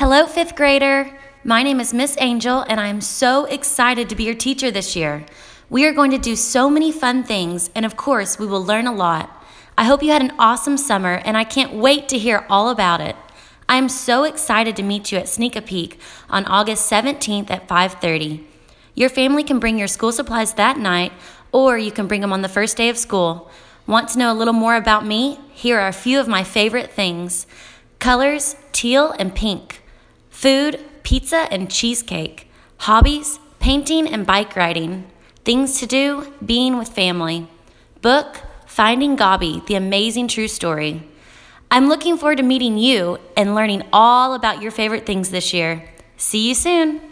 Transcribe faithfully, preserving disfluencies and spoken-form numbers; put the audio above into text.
Hello, fifth grader. My name is Miss Angel, and I am so excited to be your teacher this year. We are going to do so many fun things, and of course, we will learn a lot. I hope you had an awesome summer, and I can't wait to hear all about it. I am so excited to meet you at Sneak a Peek on August seventeenth at five thirty. Your family can bring your school supplies that night, or you can bring them on the first day of school. Want to know a little more about me? Here are a few of my favorite things. Colors, teal and pink. Food, pizza and cheesecake. Hobbies, painting and bike riding. Things to do, being with family. Book, Finding Gobby, the amazing true story. I'm looking forward to meeting you and learning all about your favorite things this year. See you soon.